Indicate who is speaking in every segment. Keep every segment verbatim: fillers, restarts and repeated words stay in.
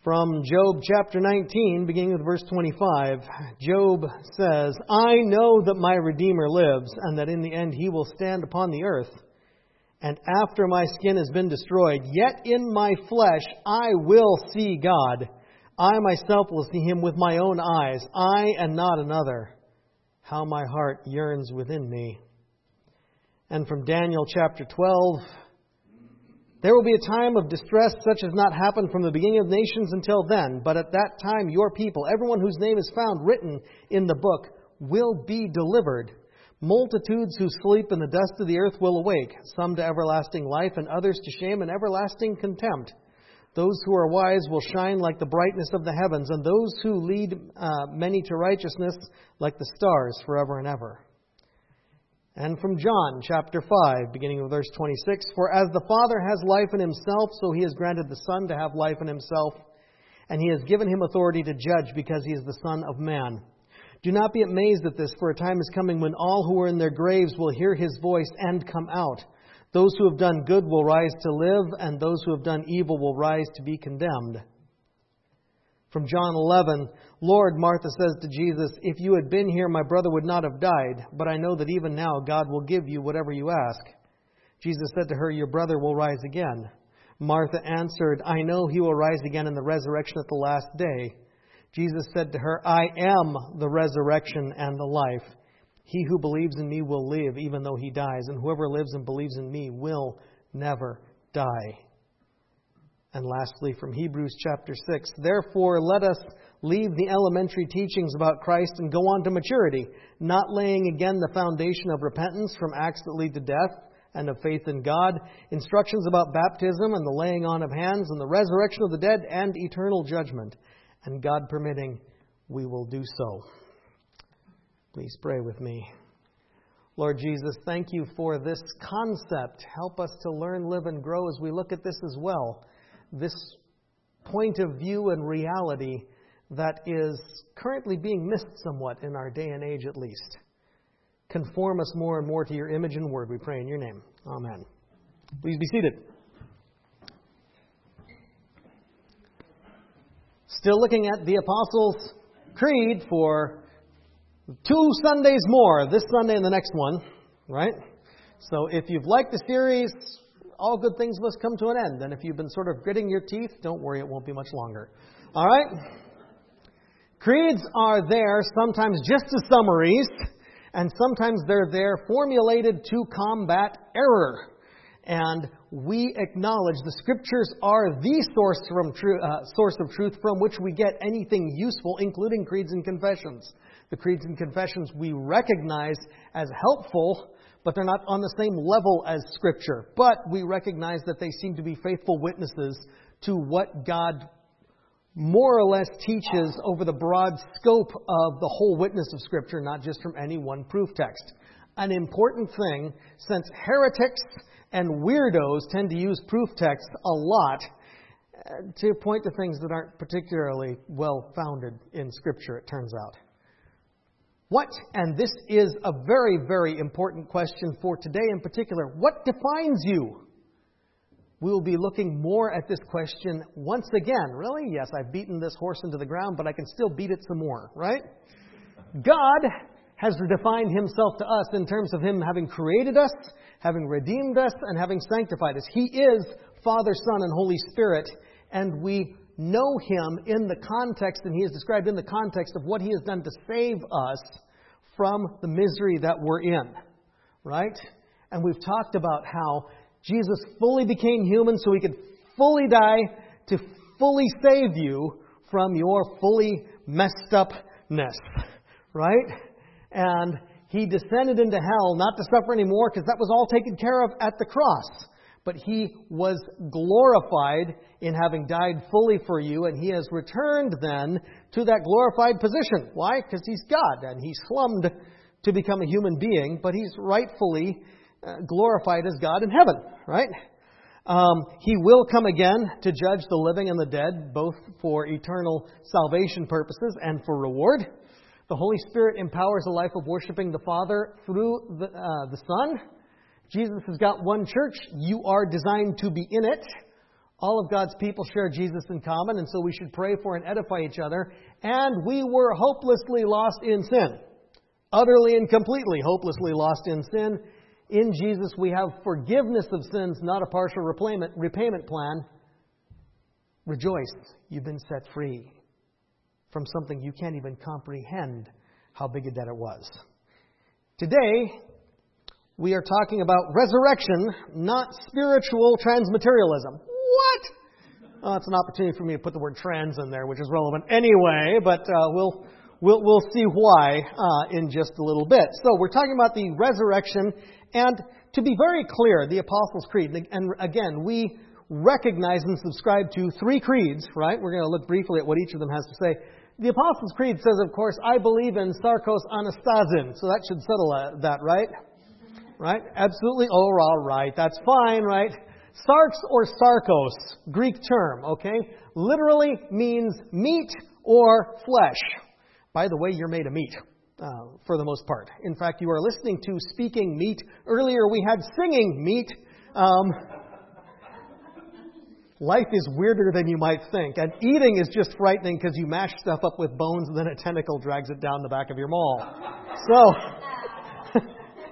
Speaker 1: From Job chapter nineteen, beginning with verse twenty-five, Job says, I know that my Redeemer lives, and that in the end he will stand upon the earth. And after my skin has been destroyed, yet in my flesh I will see God. I myself will see him with my own eyes, I and not another. How my heart yearns within me. And from Daniel chapter twelve, there will be a time of distress such as not happened from the beginning of nations until then. But at that time your people, everyone whose name is found written in the book, will be delivered. Multitudes who sleep in the dust of the earth will awake, some to everlasting life and others to shame and everlasting contempt. Those who are wise will shine like the brightness of the heavens, and those who lead uh, many to righteousness like the stars forever and ever. And from John chapter five, beginning with verse twenty-six, For as the Father has life in himself, so he has granted the Son to have life in himself, and he has given him authority to judge because he is the Son of Man. Do not be amazed at this, for a time is coming when all who are in their graves will hear his voice and come out. Those who have done good will rise to live, and those who have done evil will rise to be condemned. From John eleven, Lord, Martha says to Jesus, If you had been here, my brother would not have died, but I know that even now God will give you whatever you ask. Jesus said to her, Your brother will rise again. Martha answered, I know he will rise again in the resurrection at the last day. Jesus said to her, I am the resurrection and the life. He who believes in me will live even though he dies, and whoever lives and believes in me will never die. And lastly, from Hebrews chapter six, Therefore let us leave the elementary teachings about Christ and go on to maturity, not laying again the foundation of repentance from acts that lead to death and of faith in God, instructions about baptism and the laying on of hands and the resurrection of the dead and eternal judgment. And God permitting, we will do so. Please pray with me. Lord Jesus, thank you for this concept. Help us to learn, live, and grow as we look at this as well. This point of view and reality that is currently being missed somewhat in our day and age at least. Conform us more and more to your image and word, we pray in your name. Amen. Please be seated. Still looking at the Apostles' Creed for two Sundays more, this Sunday and the next one, right? So if you've liked the series, all good things must come to an end. And if you've been sort of gritting your teeth, don't worry, it won't be much longer. All right? Creeds are there sometimes just as summaries, and sometimes they're there formulated to combat error. And we acknowledge the Scriptures are the source from tru- uh, source of truth from which we get anything useful, including creeds and confessions. The creeds and confessions we recognize as helpful, but they're not on the same level as Scripture. But we recognize that they seem to be faithful witnesses to what God more or less teaches over the broad scope of the whole witness of Scripture, not just from any one proof text. An important thing, since heretics and weirdos tend to use proof texts a lot to point to things that aren't particularly well founded in Scripture, it turns out. What, and this is a very, very important question for today in particular, what defines you? We will be looking more at this question once again. Really? Yes, I've beaten this horse into the ground, but I can still beat it some more, right? God has defined himself to us in terms of him having created us, having redeemed us, and having sanctified us. He is Father, Son, and Holy Spirit, and we know him in the context, and he is described in the context of what he has done to save us from the misery that we're in, right? And we've talked about how Jesus fully became human so he could fully die to fully save you from your fully messed upness, right? And he descended into hell not to suffer anymore because that was all taken care of at the cross. But he was glorified in having died fully for you, and he has returned then to that glorified position. Why? Because he's God, and he slummed to become a human being, but he's rightfully uh, glorified as God in heaven, right? Um, he will come again to judge the living and the dead, both for eternal salvation purposes and for reward. The Holy Spirit empowers a life of worshiping the Father through the, uh, the Son. Jesus has got one church. You are designed to be in it. All of God's people share Jesus in common, and so we should pray for and edify each other. And we were hopelessly lost in sin. Utterly and completely hopelessly lost in sin. In Jesus we have forgiveness of sins, not a partial repayment, repayment plan. Rejoice, you've been set free from something you can't even comprehend how big a debt it was. Today, we are talking about resurrection, not spiritual transmaterialism. What? Oh, it's an opportunity for me to put the word trans in there, which is relevant anyway, but uh, we'll, we'll we'll see why uh, in just a little bit. So we're talking about the resurrection, and to be very clear, the Apostles' Creed, and again, we recognize and subscribe to three creeds, right? We're going to look briefly at what each of them has to say. The Apostles' Creed says, of course, I believe in Sarkos Anastasin. So that should settle uh, that, right? Right? Absolutely. Oh, all right. That's fine, right? Sarx or Sarkos, Greek term, okay? Literally means meat or flesh. By the way, you're made of meat, uh, for the most part. In fact, you are listening to Speaking Meat. Earlier we had Singing Meat. Um... Life is weirder than you might think. And eating is just frightening because you mash stuff up with bones and then a tentacle drags it down the back of your maw. So,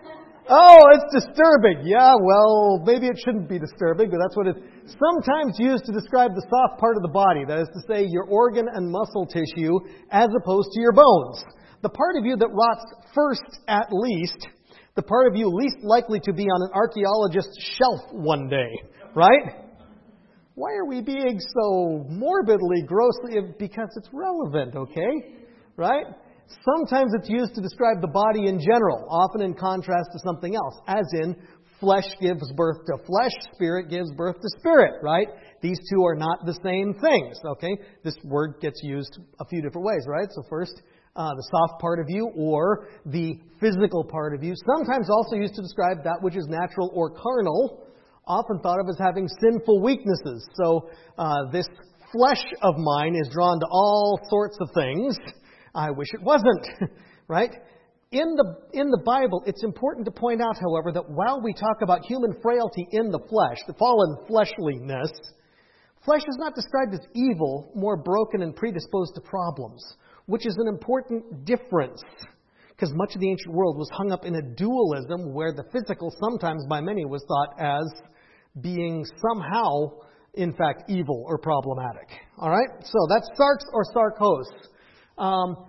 Speaker 1: oh, it's disturbing. Yeah, well, maybe it shouldn't be disturbing, but that's what it's sometimes used to describe the soft part of the body. That is to say, your organ and muscle tissue as opposed to your bones. The part of you that rots first at least, the part of you least likely to be on an archaeologist's shelf one day, right? Why are we being so morbidly, grossly? Because it's relevant, okay? Right? Sometimes it's used to describe the body in general, often in contrast to something else, as in flesh gives birth to flesh, spirit gives birth to spirit, right? These two are not the same things, okay? This word gets used a few different ways, right? So first, uh, the soft part of you or the physical part of you, sometimes also used to describe that which is natural or carnal, often thought of as having sinful weaknesses. So uh, this flesh of mine is drawn to all sorts of things. I wish it wasn't, right? In the in the Bible, it's important to point out, however, that while we talk about human frailty in the flesh, the fallen fleshliness, flesh is not described as evil, more broken and predisposed to problems, which is an important difference. Because much of the ancient world was hung up in a dualism where the physical, sometimes by many, was thought as being somehow, in fact, evil or problematic. All right? So that's sarx or sarkos. Um,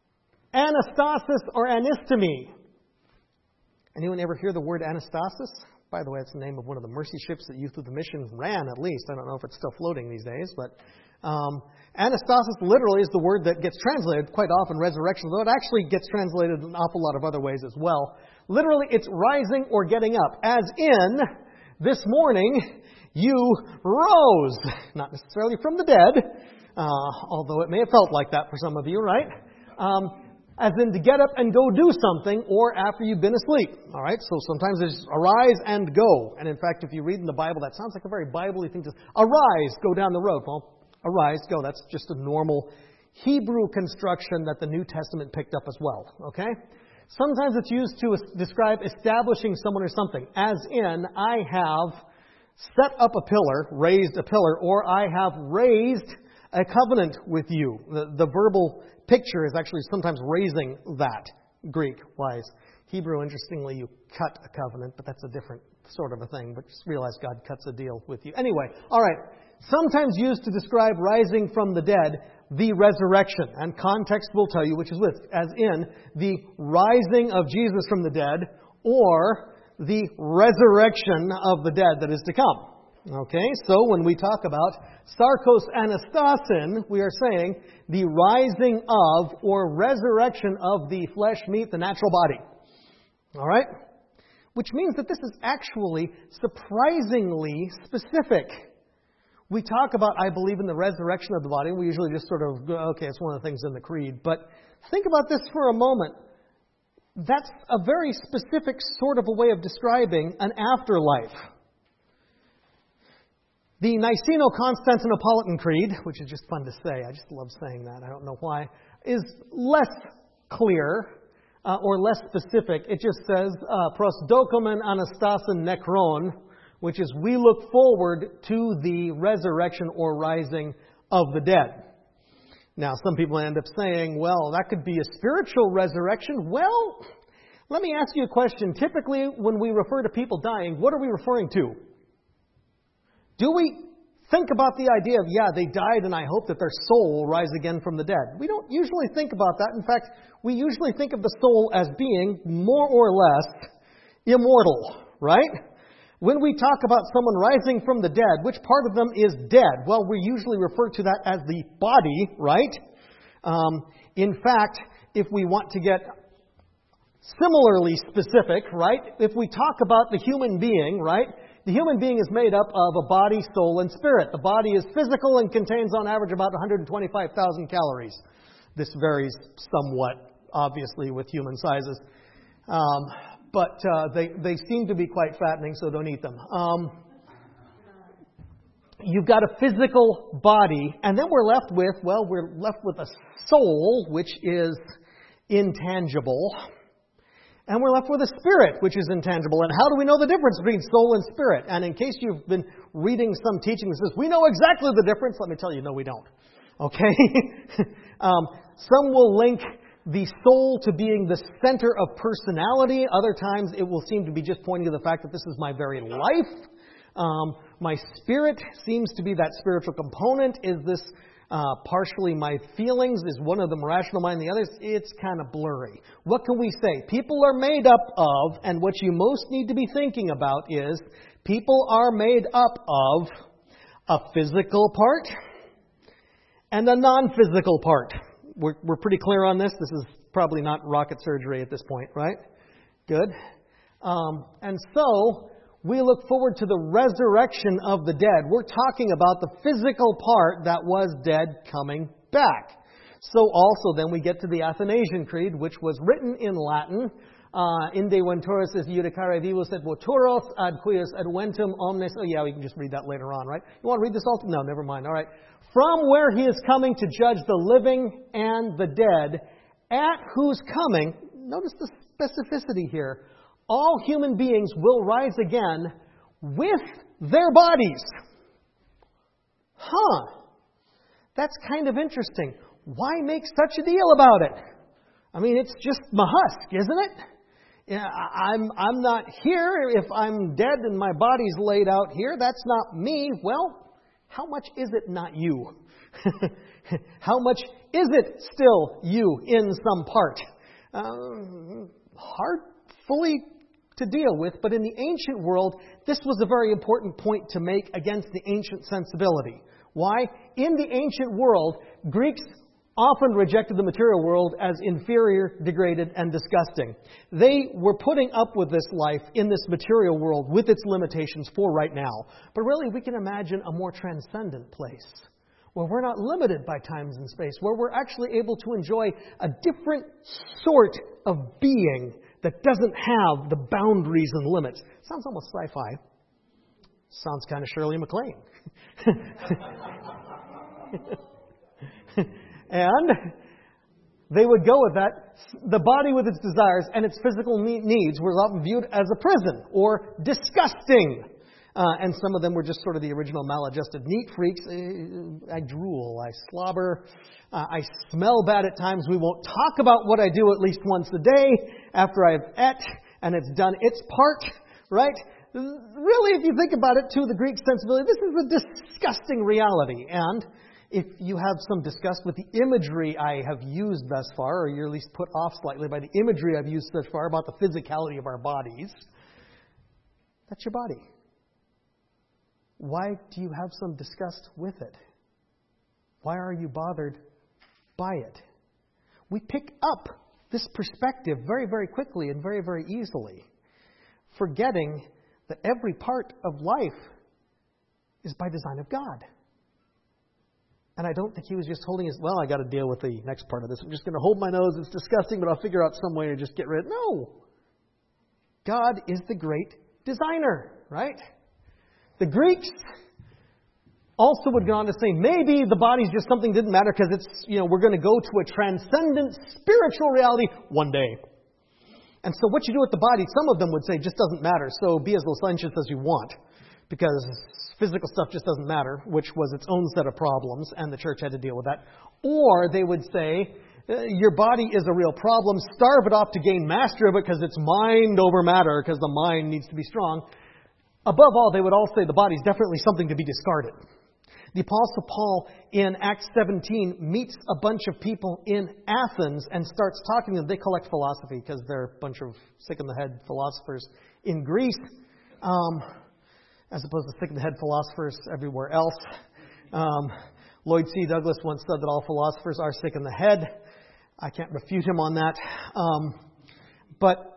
Speaker 1: anastasis or anistomy. Anyone ever hear the word anastasis? By the way, it's the name of one of the mercy ships that Youth with a Mission ran, at least. I don't know if it's still floating these days, but um, anastasis literally is the word that gets translated quite often resurrection, though it actually gets translated an awful lot of other ways as well. Literally, it's rising or getting up, as in, this morning you rose. Not necessarily from the dead, uh, although it may have felt like that for some of you, right? Um, as in to get up and go do something, or after you've been asleep. All right, so sometimes it's arise and go. And in fact, if you read in the Bible, that sounds like a very Bible-y thing to say. Arise, go down the road. Well, arise, go. That's just a normal Hebrew construction that the New Testament picked up as well. Okay? Sometimes it's used to describe establishing someone or something. As in, I have set up a pillar, raised a pillar, or I have raised a covenant with you. The, the verbal picture is actually sometimes raising that, Greek-wise. Hebrew, interestingly, you cut a covenant, but that's a different sort of a thing. But just realize God cuts a deal with you. Anyway, all right. Sometimes used to describe rising from the dead, the resurrection. And context will tell you which is which. As in, the rising of Jesus from the dead, or the resurrection of the dead that is to come. Okay, so when we talk about sarkos anastasin, we are saying the rising of or resurrection of the flesh, meat, the natural body. All right? Which means that this is actually surprisingly specific. We talk about, I believe in the resurrection of the body, and we usually just sort of go, okay, it's one of the things in the creed. But think about this for a moment. That's a very specific sort of a way of describing an afterlife. The Niceno-Constantinopolitan Creed, which is just fun to say, I just love saying that, I don't know why, is less clear uh, or less specific. It just says, uh, prosdokomen anastasin nekron, which is we look forward to the resurrection or rising of the dead. Now, some people end up saying, well, that could be a spiritual resurrection. Well, let me ask you a question. Typically, when we refer to people dying, what are we referring to? Do we think about the idea of, yeah, they died and I hope that their soul will rise again from the dead? We don't usually think about that. In fact, we usually think of the soul as being more or less immortal, right? When we talk about someone rising from the dead, which part of them is dead? Well, we usually refer to that as the body, right? Um, in fact, if we want to get similarly specific, right? If we talk about the human being, right? The human being is made up of a body, soul, and spirit. The body is physical and contains on average about one hundred twenty-five thousand calories. This varies somewhat, obviously, with human sizes. Um, But uh, they, they seem to be quite fattening, so don't eat them. Um, you've got a physical body, and then we're left with, well, we're left with a soul, which is intangible. And we're left with a spirit, which is intangible. And how do we know the difference between soul and spirit? And in case you've been reading some teaching that says, we know exactly the difference, let me tell you, no, we don't. Okay? um, some will link the soul to being the center of personality. Other times it will seem to be just pointing to the fact that this is my very life. Um, my spirit seems to be that spiritual component. Is this uh, partially my feelings? Is one of them rational mind? The others? It's kind of blurry. What can we say? People are made up of, and what you most need to be thinking about is, people are made up of a physical part and a non-physical part. We're, we're pretty clear on this. This is probably not rocket surgery at this point, right? Good. Um, and so, we look forward to the resurrection of the dead. We're talking about the physical part that was dead coming back. So also then we get to the Athanasian Creed, which was written in Latin. Uh, Inde venturis is judicare vivos et voturos, ad quis adventum omnes. Oh yeah, we can just read that later on, right? You want to read this all? No, never mind. All right. From where he is coming to judge the living and the dead, at whose coming, notice the specificity here, all human beings will rise again with their bodies. Huh. That's kind of interesting. Why make such a deal about it? I mean, it's just mahusk, isn't it? Yeah, I'm, I'm not here. If I'm dead and my body's laid out here, that's not me. Well, how much is it not you? How much is it still you in some part? Um, hard fully to deal with, but in the ancient world, this was a very important point to make against the ancient sensibility. Why? In the ancient world, Greeks often rejected the material world as inferior, degraded, and disgusting. They were putting up with this life in this material world with its limitations for right now. But really, we can imagine a more transcendent place where we're not limited by times and space, where we're actually able to enjoy a different sort of being that doesn't have the boundaries and limits. Sounds almost sci-fi. Sounds kind of Shirley MacLaine. And they would go with that. The body with its desires and its physical needs was often viewed as a prison or disgusting. Uh, and some of them were just sort of the original maladjusted neat freaks. I drool, I slobber, uh, I smell bad at times. We won't talk about what I do at least once a day after I've ate and it's done its part, right? Really, if you think about it, to the Greek sensibility, this is a disgusting reality. And if you have some disgust with the imagery I have used thus far, or you're at least put off slightly by the imagery I've used thus far about the physicality of our bodies, that's your body. Why do you have some disgust with it? Why are you bothered by it? We pick up this perspective very, very quickly and very, very easily, forgetting that every part of life is by design of God. And I don't think he was just holding his, well, I got to deal with the next part of this. I'm just going to hold my nose. It's disgusting, but I'll figure out some way to just get rid of it. No. God is the great designer, right? The Greeks also would go on to say, maybe the body's just something that didn't matter because it's, you know, we're going to go to a transcendent spiritual reality one day. And so what you do with the body, some of them would say, just doesn't matter. So be as licentious as you want. because physical stuff just doesn't matter, which was its own set of problems, and the church had to deal with that. Or they would say, your body is a real problem, starve it off to gain mastery of it because it's mind over matter, because the mind needs to be strong. Above all, they would all say the body is definitely something to be discarded. The Apostle Paul in Acts seventeen meets a bunch of people in Athens and starts talking to them. They collect philosophy because they're a bunch of sick-in-the-head philosophers in Greece, um, as opposed to sick-in-the-head philosophers everywhere else. Um, Lloyd C. Douglas once said that all philosophers are sick in the head. I can't refute him on that. Um, but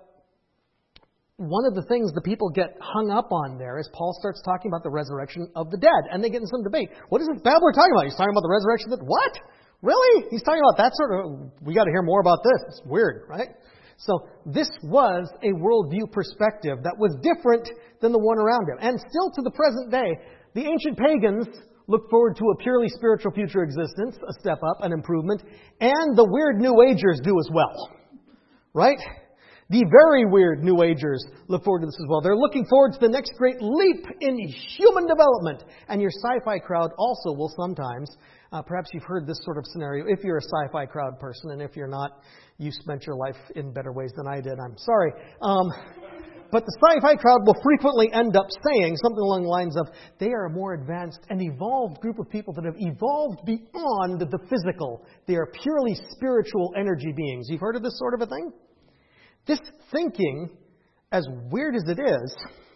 Speaker 1: one of the things the people get hung up on there is Paul starts talking about the resurrection of the dead. And they get in some debate. What is this babbler talking about? He's talking about the resurrection of the... What? Really? He's talking about that sort of... We got to hear more about this. It's weird, right? So this was a worldview perspective that was different than the one around him. And still to the present day, the ancient pagans look forward to a purely spiritual future existence, a step up, an improvement. And the weird New Agers do as well. Right? The very weird New Agers look forward to this as well. They're looking forward to the next great leap in human development. And your sci-fi crowd also will sometimes, uh, perhaps you've heard this sort of scenario, if you're a sci-fi crowd person, and if you're not, you spent your life in better ways than I did. I'm sorry. Um, but the sci-fi crowd will frequently end up saying something along the lines of, they are a more advanced and evolved group of people that have evolved beyond the physical. They are purely spiritual energy beings. You've heard of this sort of a thing? This thinking, as weird as it is,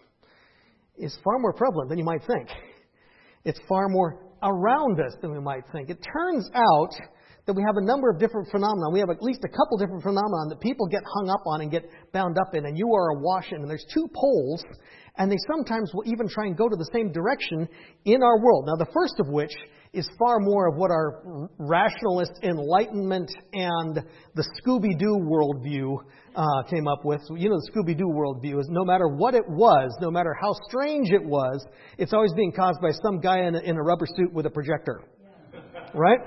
Speaker 1: is far more prevalent than you might think. It's far more around us than we might think. It turns out that we have a number of different phenomena. We have at least a couple different phenomena that people get hung up on and get bound up in. And you are awash in. And there's two poles, and they sometimes will even try and go to the same direction in our world. Now, the first of which is far more of what our rationalist enlightenment and the Scooby-Doo worldview uh, came up with. You know, the Scooby-Doo worldview is no matter what it was, no matter how strange it was, it's always being caused by some guy in a, in a rubber suit with a projector. Right?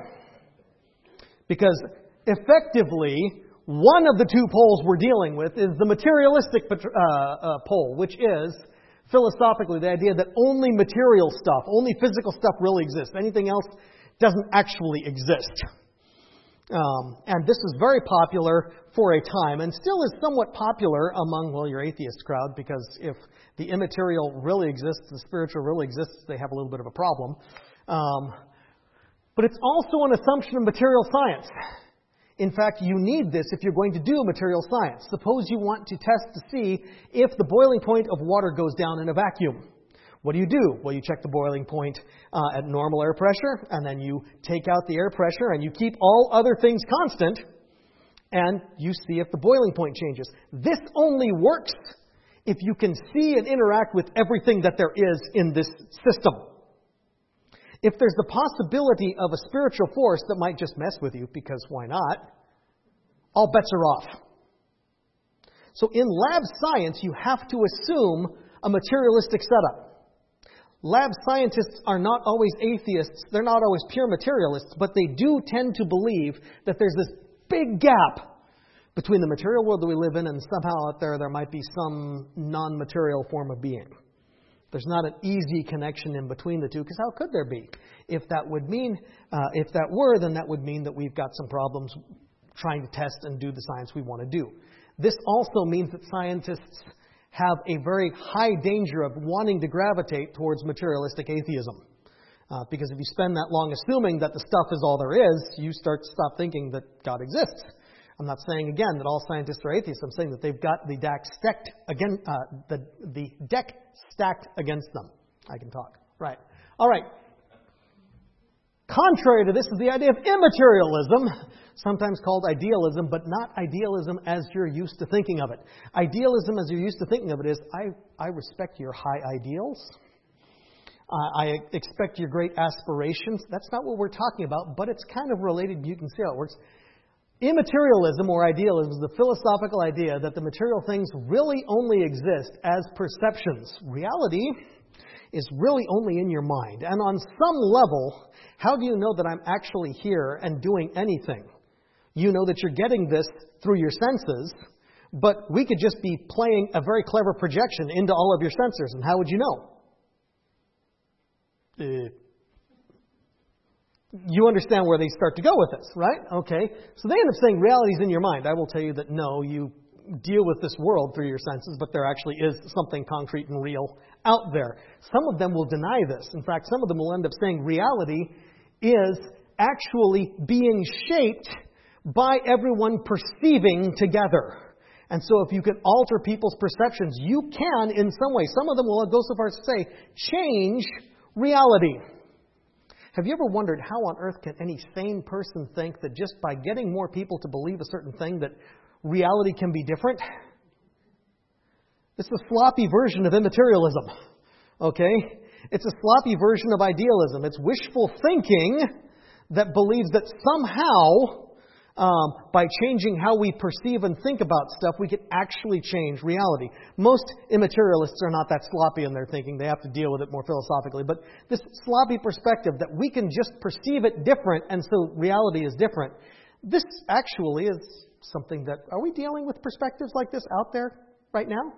Speaker 1: Because effectively, one of the two poles we're dealing with is the materialistic uh, uh, pole, which is philosophically the idea that only material stuff, only physical stuff really exists. Anything else doesn't actually exist. Um, and this was very popular for a time and still is somewhat popular among, well, your atheist crowd, because if the immaterial really exists, the spiritual really exists, they have a little bit of a problem. Um, but it's also an assumption of material science. In fact, you need this if you're going to do material science. Suppose you want to test to see if the boiling point of water goes down in a vacuum. What do you do? Well, you check the boiling point uh, at normal air pressure, and then you take out the air pressure, and you keep all other things constant, and you see if the boiling point changes. This only works if you can see and interact with everything that there is in this system. If there's the possibility of a spiritual force that might just mess with you, because why not, all bets are off. So in lab science, you have to assume a materialistic setup. Lab scientists are not always atheists. They're not always pure materialists, but they do tend to believe that there's this big gap between the material world that we live in and somehow out there there might be some non-material form of being. There's not an easy connection in between the two, because how could there be? If that would mean, uh, if that were, then that would mean that we've got some problems trying to test and do the science we want to do. This also means that scientists have a very high danger of wanting to gravitate towards materialistic atheism. Uh, because if you spend that long assuming that the stuff is all there is, you start to stop thinking that God exists. I'm not saying, again, that all scientists are atheists. I'm saying that they've got the deck stacked, again, uh, the, the deck stacked against them. I can talk. Right. All right. Contrary to this is the idea of immaterialism, sometimes called idealism, but not idealism as you're used to thinking of it. Idealism as you're used to thinking of it is, I, I respect your high ideals. Uh, I expect your great aspirations. That's not what we're talking about, but it's kind of related. You can see how it works. Immaterialism or idealism is the philosophical idea that the material things really only exist as perceptions. Reality is really only in your mind. And on some level, how do you know that I'm actually here and doing anything? You know that you're getting this through your senses, but we could just be playing a very clever projection into all of your sensors, and how would you know? uh, you understand where they start to go with this, right? Okay. So they end up saying reality's in your mind. I will tell you that no, you deal with this world through your senses, but there actually is something concrete and real out there. Some of them will deny this. In fact, some of them will end up saying reality is actually being shaped by everyone perceiving together. And so if you can alter people's perceptions, you can in some way. Some of them will go so far as to say, change reality. Have you ever wondered how on earth can any sane person think that just by getting more people to believe a certain thing that reality can be different? It's a sloppy version of immaterialism. Okay? It's a sloppy version of idealism. It's wishful thinking that believes that somehow, um, by changing how we perceive and think about stuff, we can actually change reality. Most immaterialists are not that sloppy in their thinking. They have to deal with it more philosophically. But this sloppy perspective that we can just perceive it different and so reality is different, this actually is something that, are we dealing with perspectives like this out there right now?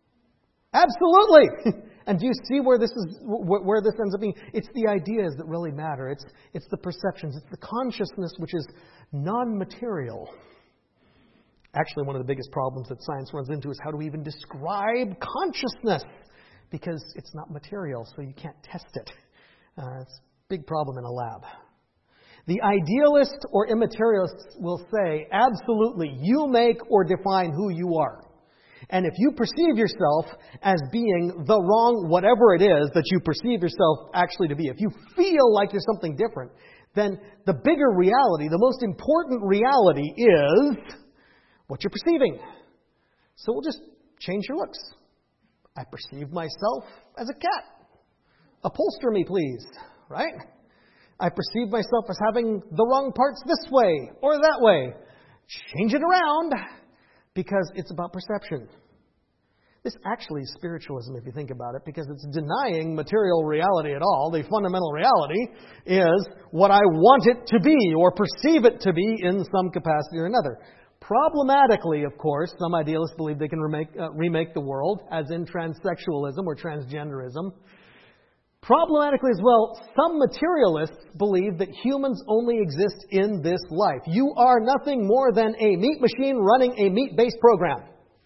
Speaker 1: Absolutely. And do you see where this is, where this ends up being? It's the ideas that really matter. It's it's the perceptions. It's the consciousness which is non-material. Actually, one of the biggest problems that science runs into is how do we even describe consciousness? Because it's not material, so you can't test it. Uh, it's a big problem in a lab. The idealist or immaterialist will say, absolutely, you make or define who you are. And if you perceive yourself as being the wrong whatever it is that you perceive yourself actually to be, if you feel like you're something different, then the bigger reality, the most important reality is what you're perceiving. So we'll just change your looks. I perceive myself as a cat. Upholster me, please. Right? I perceive myself as having the wrong parts this way or that way. Change it around. Because it's about perception. This actually is spiritualism if you think about it, because it's denying material reality at all. The fundamental reality is what I want it to be or perceive it to be in some capacity or another. Problematically, of course, some idealists believe they can remake, uh, remake the world, as in transsexualism or transgenderism. Problematically as well, some materialists believe that humans only exist in this life. You are nothing more than a meat machine running a meat-based program.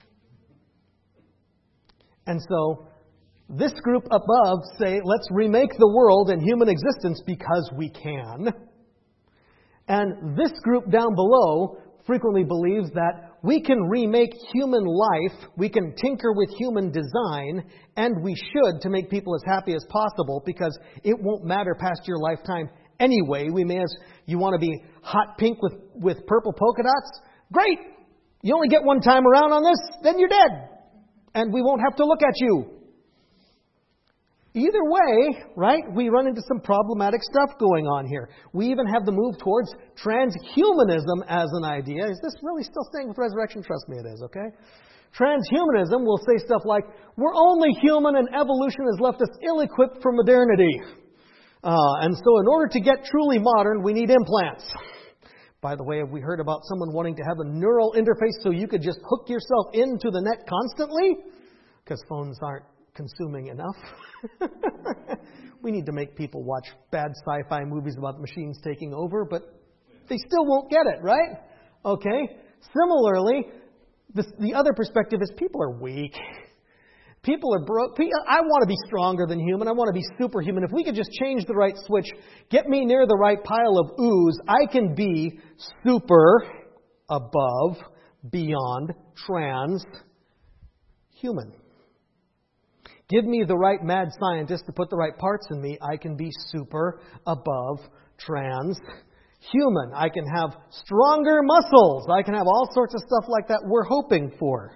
Speaker 1: And so, this group above say, let's remake the world and human existence because we can. And this group down below frequently believes that we can remake human life, we can tinker with human design, and we should to make people as happy as possible because it won't matter past your lifetime anyway. We may as, you want to be hot pink with, with purple polka dots? Great! You only get one time around on this, then you're dead. And we won't have to look at you. Either way, right, we run into some problematic stuff going on here. We even have the move towards transhumanism as an idea. Is this really still staying with resurrection? Trust me, it is, okay? Transhumanism will say stuff like, we're only human and evolution has left us ill-equipped for modernity. Uh, and so in order to get truly modern, we need implants. By the way, have we heard about someone wanting to have a neural interface so you could just hook yourself into the net constantly? Because phones aren't consuming enough. We need to make people watch bad sci-fi movies about machines taking over, but they still won't get it, right? Okay. Similarly, the, the other perspective is people are weak. People are broke. I want to be stronger than human. I want to be superhuman. If we could just change the right switch, get me near the right pile of ooze, I can be super, above, beyond, trans, human. Give me the right mad scientist to put the right parts in me, I can be super, above, trans, human. I can have stronger muscles. I can have all sorts of stuff like that we're hoping for.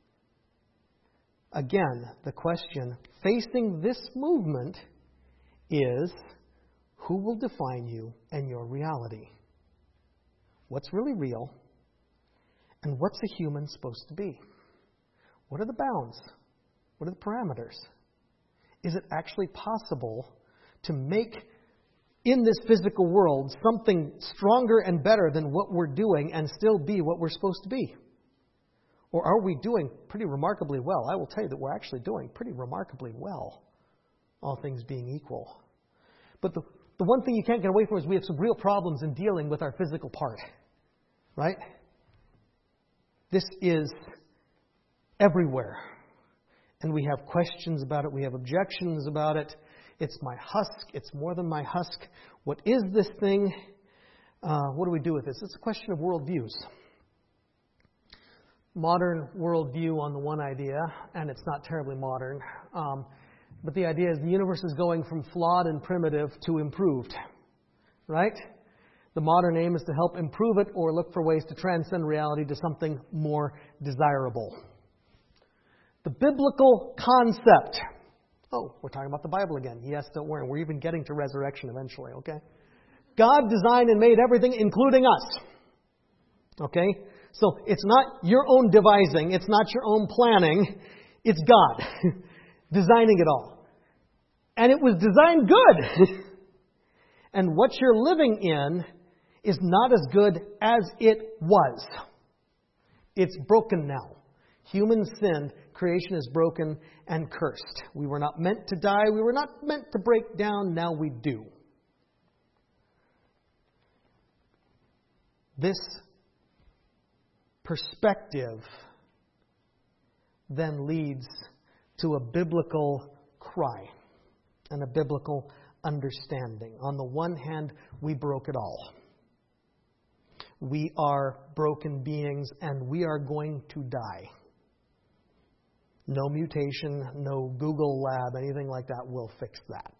Speaker 1: Again, the question facing this movement is, who will define you and your reality? What's really real? And what's a human supposed to be? What are the bounds? What are the parameters? Is it actually possible to make in this physical world something stronger and better than what we're doing and still be what we're supposed to be? Or are we doing pretty remarkably well? I will tell you that we're actually doing pretty remarkably well, all things being equal. But the, the one thing you can't get away from is we have some real problems in dealing with our physical part. Right? This is everywhere. And we have questions about it. We have objections about it. It's my husk. It's more than my husk. What is this thing? Uh, what do we do with this? It's a question of worldviews. Modern worldview on the one idea, and it's not terribly modern, um, but the idea is the universe is going from flawed and primitive to improved. Right? The modern aim is to help improve it or look for ways to transcend reality to something more desirable. The biblical concept. Oh, we're talking about the Bible again. Yes, don't worry. We're even getting to resurrection eventually, okay? God designed and made everything, including us. Okay? So it's not your own devising. It's not your own planning. It's God designing it all. And it was designed good. And what you're living in is not as good as it was. It's broken now. Humans sinned. Creation is broken and cursed. We were not meant to die. We were not meant to break down. Now we do. This perspective then leads to a biblical cry and a biblical understanding. On the one hand, we broke it all. We are broken beings and we are going to die. No mutation, no Google lab, anything like that will fix that.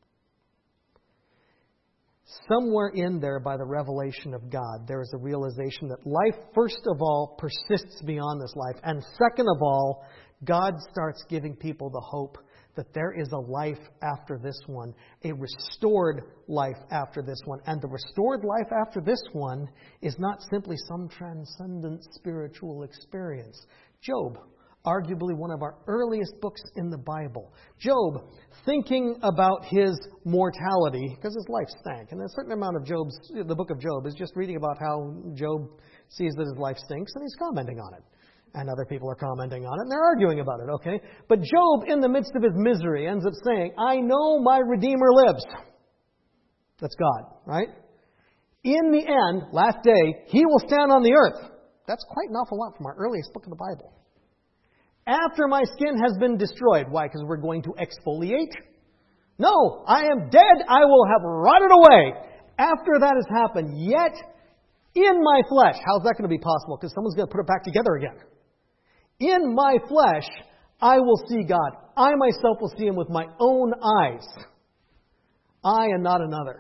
Speaker 1: Somewhere in there, by the revelation of God, there is a realization that life, first of all, persists beyond this life. And second of all, God starts giving people the hope that there is a life after this one, a restored life after this one. And the restored life after this one is not simply some transcendent spiritual experience. Job, arguably one of our earliest books in the Bible. Job, thinking about his mortality, because his life stank. And a certain amount of Job's, the book of Job is just reading about how Job sees that his life stinks and he's commenting on it. And other people are commenting on it and they're arguing about it, okay? But Job, in the midst of his misery, ends up saying, I know my Redeemer lives. That's God, right? In the end, last day, He will stand on the earth. That's quite an awful lot from our earliest book of the Bible. After my skin has been destroyed. Why? Because we're going to exfoliate? No, I am dead. I will have rotted away. After that has happened, yet in my flesh. How's that going to be possible? Because someone's going to put it back together again. In my flesh, I will see God. I myself will see Him with my own eyes. I and not another.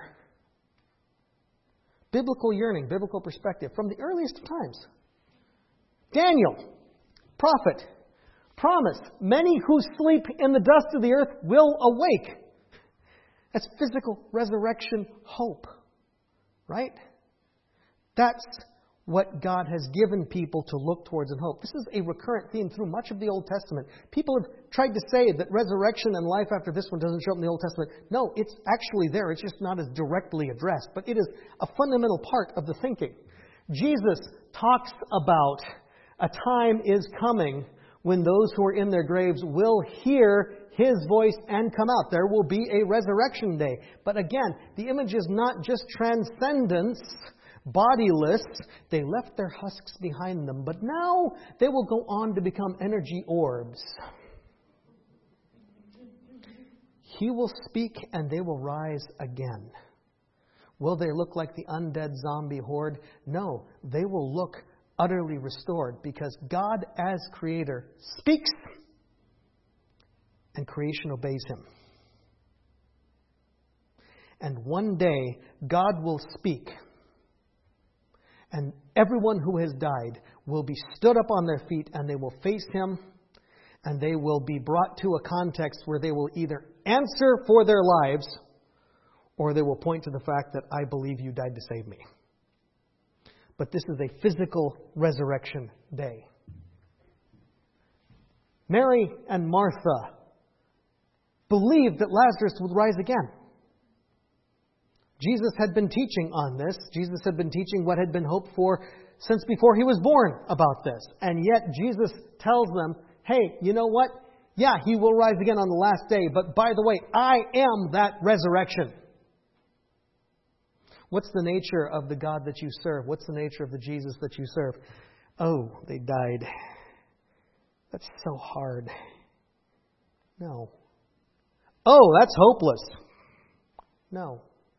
Speaker 1: Biblical yearning, biblical perspective from the earliest of times. Daniel, prophet, promise, many who sleep in the dust of the earth will awake. That's physical resurrection hope. Right? That's what God has given people to look towards and hope. This is a recurrent theme through much of the Old Testament. People have tried to say that resurrection and life after this one doesn't show up in the Old Testament. No, it's actually there. It's just not as directly addressed. But it is a fundamental part of the thinking. Jesus talks about a time is coming when those who are in their graves will hear His voice and come out. There will be a resurrection day. But again, the image is not just transcendence, bodiless. They left their husks behind them. But now they will go on to become energy orbs. He will speak and they will rise again. Will they look like the undead zombie horde? No, they will look utterly restored because God as Creator speaks and creation obeys Him. And one day God will speak and everyone who has died will be stood up on their feet and they will face Him and they will be brought to a context where they will either answer for their lives or they will point to the fact that I believe you died to save me. But this is a physical resurrection day. Mary and Martha believed that Lazarus would rise again. Jesus had been teaching on this. Jesus had been teaching what had been hoped for since before He was born about this. And yet Jesus tells them, hey, you know what? Yeah, He will rise again on the last day. But by the way, I am that resurrection. What's the nature of the God that you serve? What's the nature of the Jesus that you serve? Oh, they died. That's so hard. No. Oh, that's hopeless. No.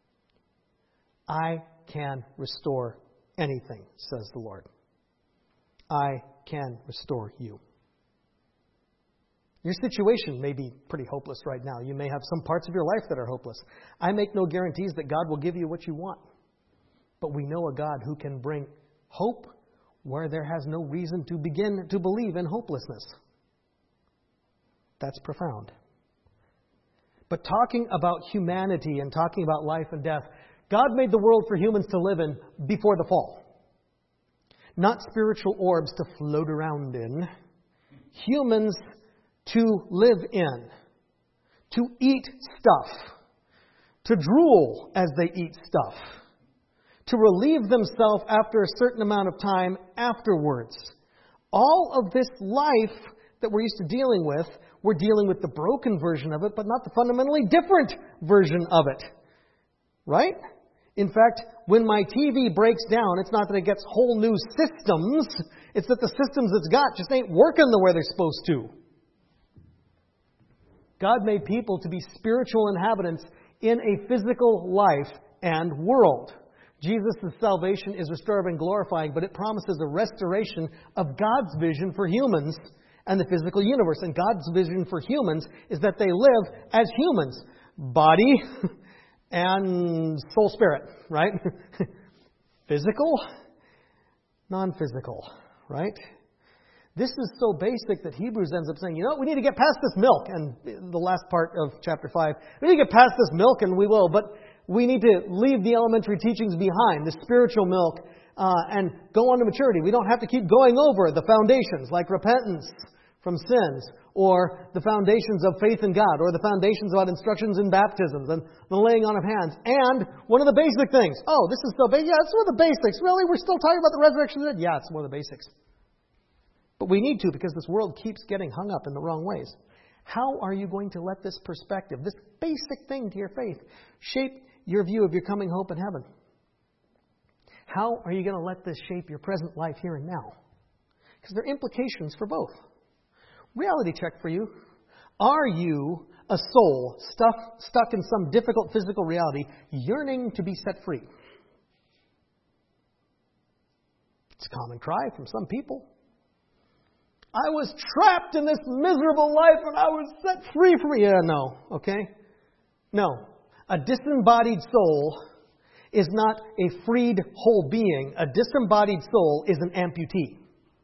Speaker 1: I can restore anything, says the Lord. I can restore you. Your situation may be pretty hopeless right now. You may have some parts of your life that are hopeless. I make no guarantees that God will give you what you want. But we know a God who can bring hope where there has no reason to begin to believe in hopelessness. That's profound. But talking about humanity and talking about life and death, God made the world for humans to live in before the fall. Not spiritual orbs to float around in. Humans to live in. To eat stuff. To drool as they eat stuff. To relieve themselves after a certain amount of time afterwards. All of this life that we're used to dealing with, we're dealing with the broken version of it, but not the fundamentally different version of it. Right? In fact, when my T V breaks down, it's not that it gets whole new systems. It's that the systems it's got just ain't working the way they're supposed to. God made people to be spiritual inhabitants in a physical life and world. Jesus' salvation is restorative and glorifying, but it promises a restoration of God's vision for humans and the physical universe. And God's vision for humans is that they live as humans. Body and soul spirit, right? Physical, non-physical, right? This is so basic that Hebrews ends up saying, you know, we need to get past this milk. And the last part of chapter five, we need to get past this milk, and we will, but we need to leave the elementary teachings behind, the spiritual milk, uh, and go on to maturity. We don't have to keep going over the foundations like repentance from sins, or the foundations of faith in God, or the foundations about instructions in baptisms and the laying on of hands. And one of the basic things. Oh, this is so basic. Yeah, it's one of the basics. Really? We're still talking about the resurrection of the dead? Yeah, it's one of the basics. But we need to, because this world keeps getting hung up in the wrong ways. How are you going to let this perspective, this basic thing to your faith, shape your view of your coming hope in heaven? How are you going to let this shape your present life here and now? Because there are implications for both. Reality check for you. Are you a soul stuck, stuck in some difficult physical reality, yearning to be set free? It's a common cry from some people. I was trapped in this miserable life and I was set free from it. Yeah, no. Okay? No. A disembodied soul is not a freed whole being. A disembodied soul is an amputee.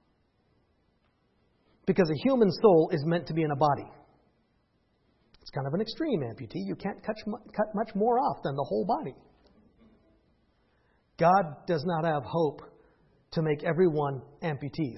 Speaker 1: Because a human soul is meant to be in a body. It's kind of an extreme amputee. You can't cut, cut much more off than the whole body. God does not have hope to make everyone amputees.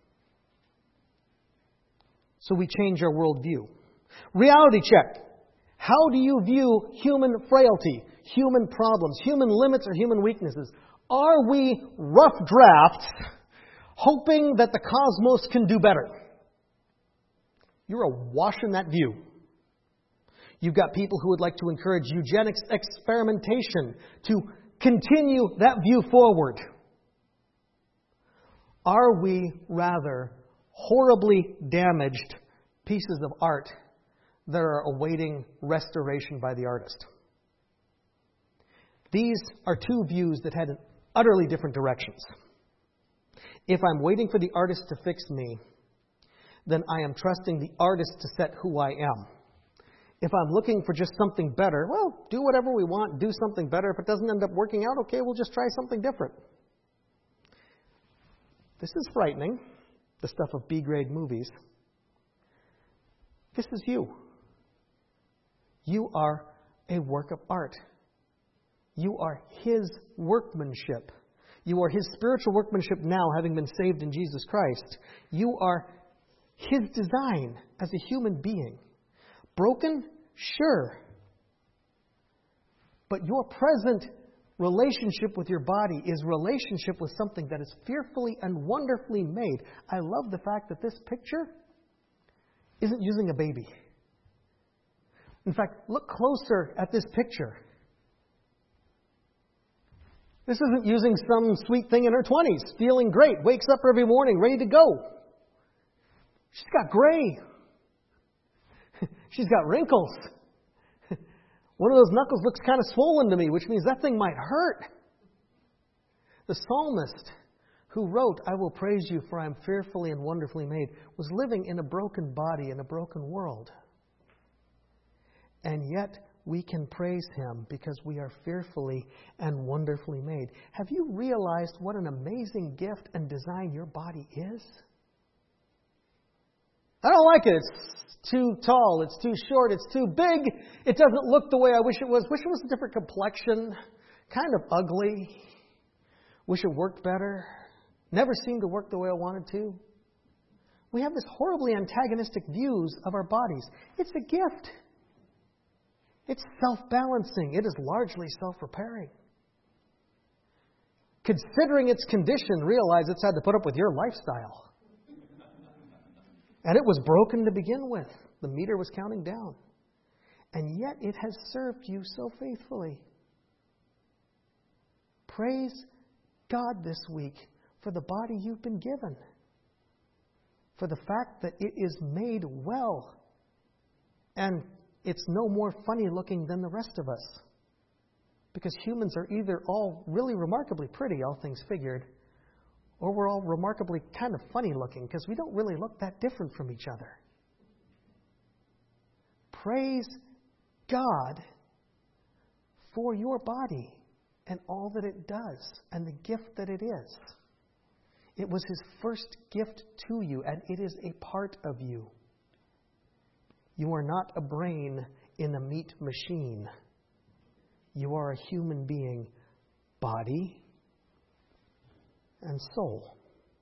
Speaker 1: So we change our worldview. Reality check. How do you view human frailty, human problems, human limits, or human weaknesses? Are we rough drafts hoping that the cosmos can do better? You're awash in that view. You've got people who would like to encourage eugenics experimentation to continue that view forward. Are we rather horribly damaged pieces of art that are awaiting restoration by the artist? These are two views that head in utterly different directions. If I'm waiting for the artist to fix me, then I am trusting the artist to set who I am. If I'm looking for just something better, well, do whatever we want, do something better. If it doesn't end up working out, okay, we'll just try something different. This is frightening, the stuff of B-grade movies. This is you. You are a work of art. You are His workmanship. You are His spiritual workmanship now, having been saved in Jesus Christ. You are His design as a human being. Broken? Sure. But your present relationship with your body is relationship with something that is fearfully and wonderfully made. I love the fact that this picture isn't using a baby. In fact, look closer at this picture. This isn't using some sweet thing in her twenties, feeling great, wakes up every morning, ready to go. She's got gray. She's got wrinkles. One of those knuckles looks kind of swollen to me, which means that thing might hurt. The psalmist who wrote, I will praise you for I am fearfully and wonderfully made, was living in a broken body in a broken world. And yet we can praise Him because we are fearfully and wonderfully made. Have you realized what an amazing gift and design your body is? I don't like it. It's too tall. It's too short. It's too big. It doesn't look the way I wish it was. Wish it was a different complexion. Kind of ugly. Wish it worked better. Never seemed to work the way I wanted to. We have this horribly antagonistic views of our bodies. It's a gift. It's self-balancing. It is largely self-repairing. Considering its condition, realize it's had to put up with your lifestyle. And it was broken to begin with. The meter was counting down. And yet it has served you so faithfully. Praise God this week for the body you've been given. For the fact that it is made well. And it's no more funny looking than the rest of us. Because humans are either all really remarkably pretty, all things figured, or we're all remarkably kind of funny looking because we don't really look that different from each other. Praise God for your body and all that it does and the gift that it is. It was His first gift to you, and it is a part of you. You are not a brain in a meat machine. You are a human being, body and soul.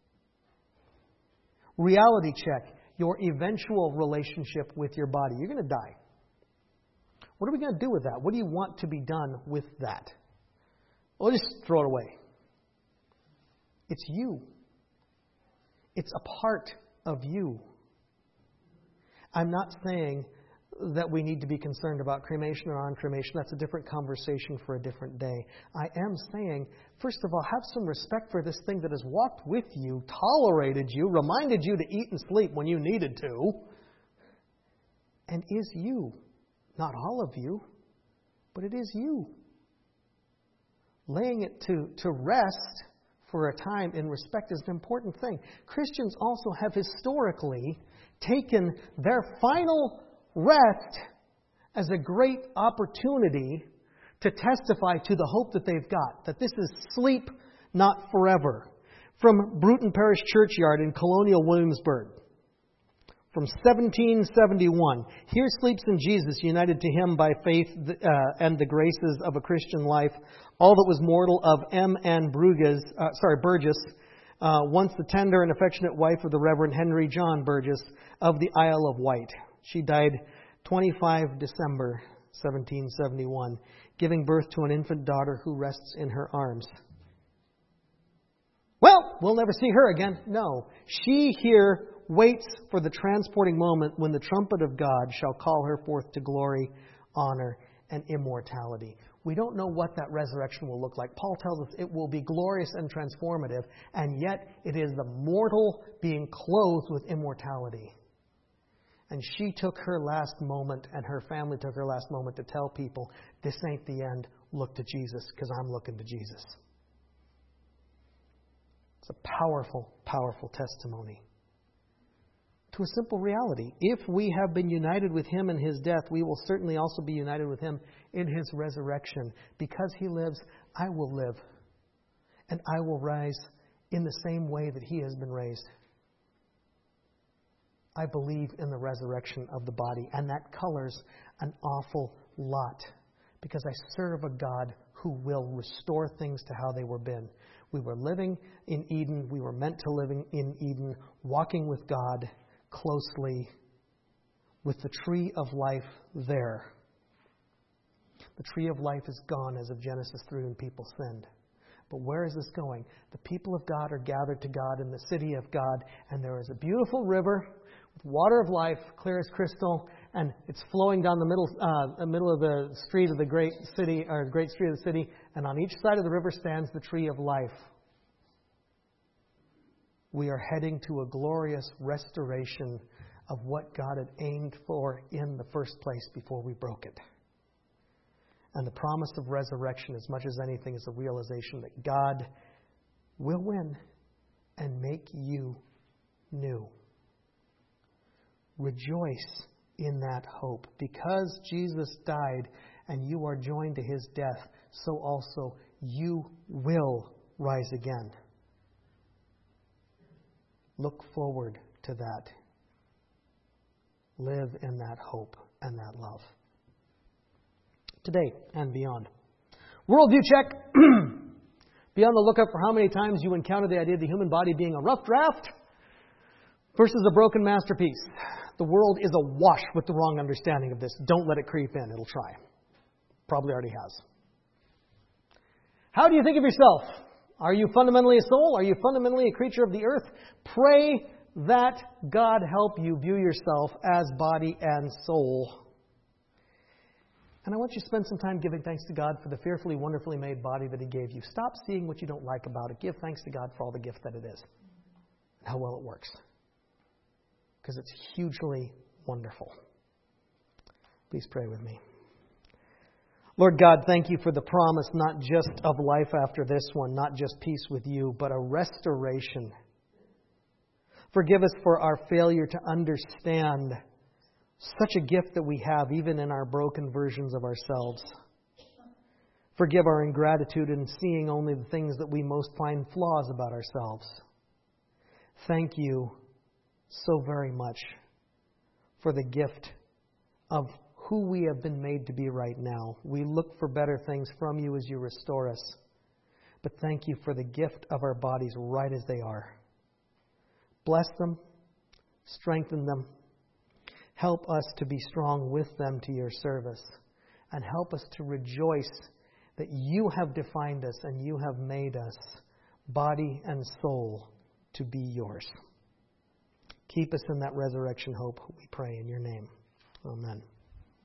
Speaker 1: Reality check. Your eventual relationship with your body. You're going to die. What are we going to do with that? What do you want to be done with that? Well, just throw it away. It's you. It's a part of you. I'm not saying that we need to be concerned about cremation or non-cremation. That's a different conversation for a different day. I am saying, first of all, have some respect for this thing that has walked with you, tolerated you, reminded you to eat and sleep when you needed to, and is you. Not all of you, but it is you. Laying it to, to rest for a time in respect is an important thing. Christians also have historically taken their final rest as a great opportunity to testify to the hope that they've got, that this is sleep, not forever. From Bruton Parish Churchyard in colonial Williamsburg, from seventeen seventy-one. Here sleeps in Jesus, united to Him by faith uh, and the graces of a Christian life, all that was mortal of M. N. Burgess, uh, sorry, Burgess, uh, once the tender and affectionate wife of the Reverend Henry John Burgess of the Isle of Wight. She died twenty-fifth December seventeen seventy-one, giving birth to an infant daughter who rests in her arms. Well, we'll never see her again. No. She here waits for the transporting moment when the trumpet of God shall call her forth to glory, honor, and immortality. We don't know what that resurrection will look like. Paul tells us it will be glorious and transformative, and yet it is the mortal being clothed with immortality. And she took her last moment, and her family took her last moment to tell people, this ain't the end. Look to Jesus, because I'm looking to Jesus. It's a powerful, powerful testimony to a simple reality. If we have been united with Him in His death, we will certainly also be united with Him in His resurrection. Because He lives, I will live. And I will rise in the same way that He has been raised. I believe in the resurrection of the body. And that colors an awful lot. Because I serve a God who will restore things to how they were been. We were living in Eden. We were meant to live in Eden, walking with God closely, with the tree of life there. The tree of life is gone as of Genesis three when people sinned. But where is this going? The people of God are gathered to God in the city of God, and there is a beautiful river with water of life, clear as crystal, and it's flowing down the middle, uh, the middle of the street of the great city, or great street of the city, and on each side of the river stands the tree of life. We are heading to a glorious restoration of what God had aimed for in the first place before we broke it. And the promise of resurrection, as much as anything, is a realization that God will win and make you new. Rejoice in that hope. Because Jesus died and you are joined to His death, so also you will rise again. Look forward to that. Live in that hope and that love. Today and beyond. Worldview check. Be on the lookout for how many times you encounter the idea of the human body being a rough draft versus a broken masterpiece. The world is awash with the wrong understanding of this. Don't let it creep in. It'll try. Probably already has. How do you think of yourself? Are you fundamentally a soul? Are you fundamentally a creature of the earth? Pray that God help you view yourself as body and soul. And I want you to spend some time giving thanks to God for the fearfully, wonderfully made body that He gave you. Stop seeing what you don't like about it. Give thanks to God for all the gift that it is. And how well it works. Because it's hugely wonderful. Please pray with me. Lord God, thank You for the promise not just of life after this one, not just peace with You, but a restoration. Forgive us for our failure to understand such a gift that we have, even in our broken versions of ourselves. Forgive our ingratitude in seeing only the things that we most find flaws about ourselves. Thank You so very much for the gift of who we have been made to be right now. We look for better things from You as You restore us. But thank You for the gift of our bodies right as they are. Bless them. Strengthen them. Help us to be strong with them to Your service. And help us to rejoice that You have defined us and You have made us, body and soul, to be Yours. Keep us in that resurrection hope, we pray in Your name. Amen.